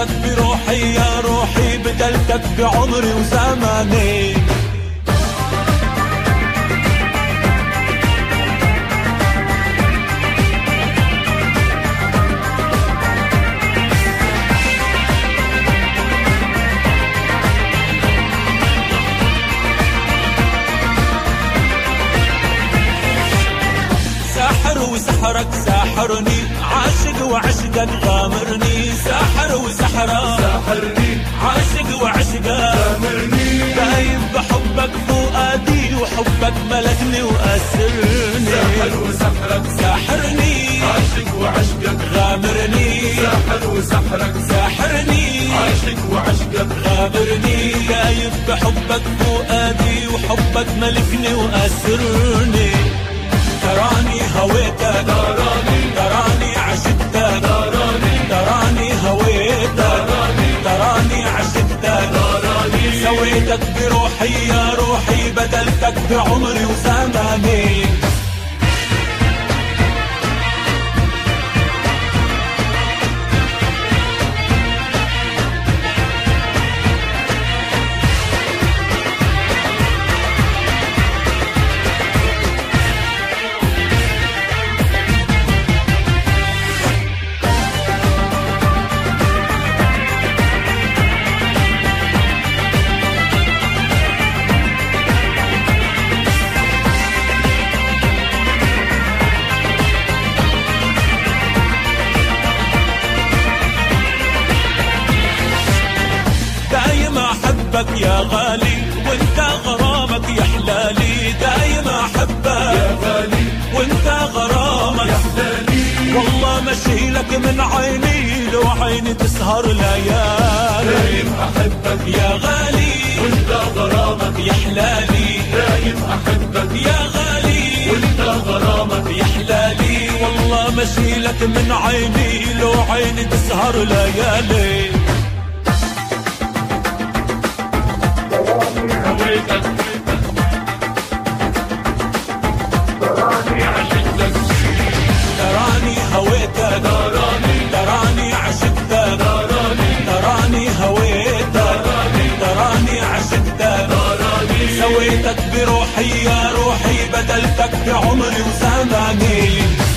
سويتك بروحي يا روحي، بدلتك بعمري وزماني. وسحرك ساحرني، عاشق وعشقك غامرني. ساحر وسحرك ساحرني، عاشق وعشقك غامرني. دايب بحبك فؤادي وحبك ملكني وأسرني. ساحر وسحرك ساحرني، عاشق وعشقك غامرني. ساحر وسحرك ساحرني، عاشق وعشقك غامرني. دايب بحبك فؤادي وحبك ملكني وأسرني. تراني هويتك، تراني عشقتك، تراني هويتك، تراني عشقتك. سويتك بروحي يا روحي، بدلتك بعمري وزماني. يا غالي وانت غرامك يا حلالي. دايم احبك يا غالي وانت غرامك يا حلالي. والله مشيلك من عيني لو عيني تسهر ليالي. دايم احبك يا غالي وانت غرامك يا حلالي. دايم احبك يا غالي وانت غرامك يا حلالي. والله مشيلك من عيني لو عيني تسهر ليالي. تراني هويتك، تراني عشقتك، تراني هويتك، تراني عشقتك. سويتك بروحي يا روحي، بدلتك بعمري وزماني.